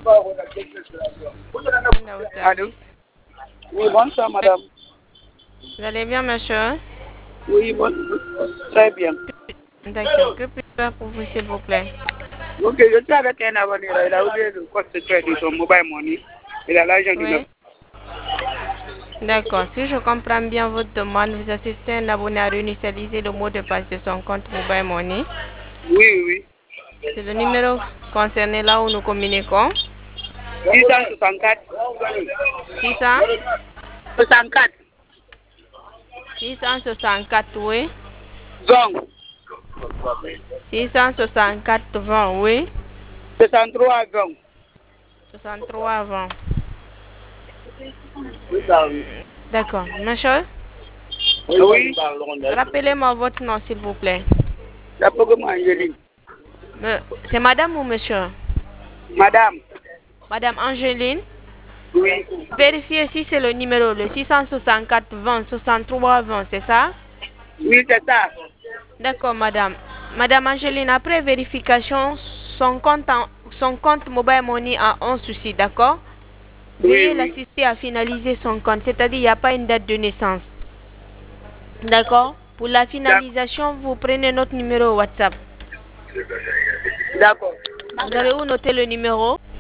Allô? Oui, bonsoir, madame. Vous allez bien, monsieur? Oui, très bien. D'accord. Que puis-je faire pour vous, s'il vous plaît? Ok, je suis avec un abonné là. Il a oublié le code secret de son mobile money. Il a l'argent du neuf. Oui. D'accord. Si je comprends bien votre demande, vous assistez un abonné à réinitialiser le mot de passe de son compte Mobile Money. Oui, oui. C'est le numéro concerné là où nous communiquons. 664. 600 64. 664, oui. Zong. 664 20, oui. 63 Zong. 63 avant. D'accord. Monsieur, Oui. rappelez-moi votre nom, s'il vous plaît. La Pokémon Angéline. C'est madame ou monsieur? Madame. Madame Angéline. Oui. Vérifiez si c'est le numéro, le 664 20 63 20, c'est ça? Oui, c'est ça. D'accord, madame. Madame Angéline, après vérification, son compte Mobile Money a un souci, d'accord? Oui, Veuillez oui. l'assister à finaliser son compte, c'est-à-dire il n'y a pas une date de naissance. D'accord? Pour la finalisation, vous prenez notre numéro WhatsApp. D'accord. Vous avez où noter le numéro?